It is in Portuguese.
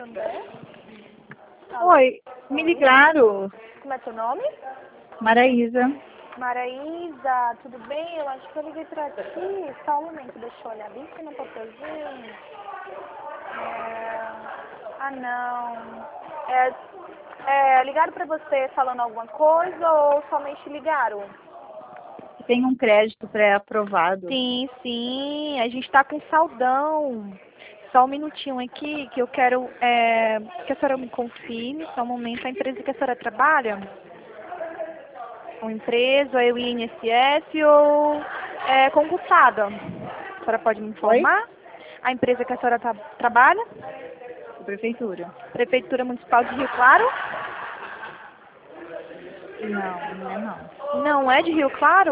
Santander. Oi, me ligaram. Como é seu nome? Maraísa. Maraísa, tudo bem? Eu acho que eu liguei pra ti. Só um momento, deixa eu olhar bem aqui no papelzinho. Não. Ligaram pra você falando alguma coisa ou somente ligaram? Tem um crédito pré-aprovado. Sim, a gente tá com saldão. Só um minutinho aqui que eu quero que a senhora me confirme, só um momento, a empresa que a senhora trabalha? Uma empresa, é o INSS ou é concursada? A senhora pode me informar? A empresa que a senhora trabalha? Prefeitura. Prefeitura Municipal de Rio Claro? Não, não é não. Não é de Rio Claro?